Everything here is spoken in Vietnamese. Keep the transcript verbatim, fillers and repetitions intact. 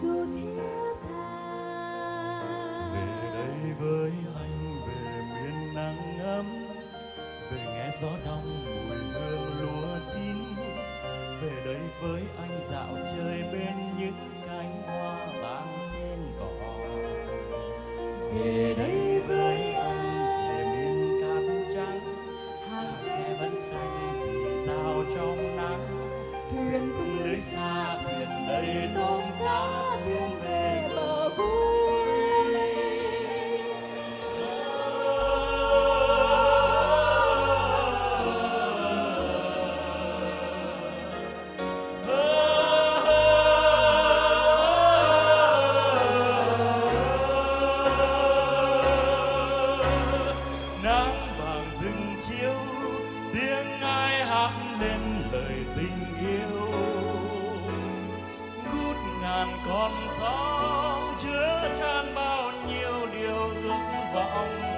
dù thiết tha. Về đây với anh, về miền nắng ấm, về nghe gió đông mùi hương lúa chín. Về đây với anh dạo chơi bên những cánh hoa vàng trên cỏ. Về đây với anh, về miền cát trắng, hàng tre vẫn xanh rì rào trong nắng. thuyền tung Lưới lưới xa thuyền đầy tôm cá vươn về bờ vui. Nắng vàng rừng chiếu, tiếng ai hát lên lời tình yêu. Ngút ngàn con sóng chứa chan bao nhiêu điều ước vọng.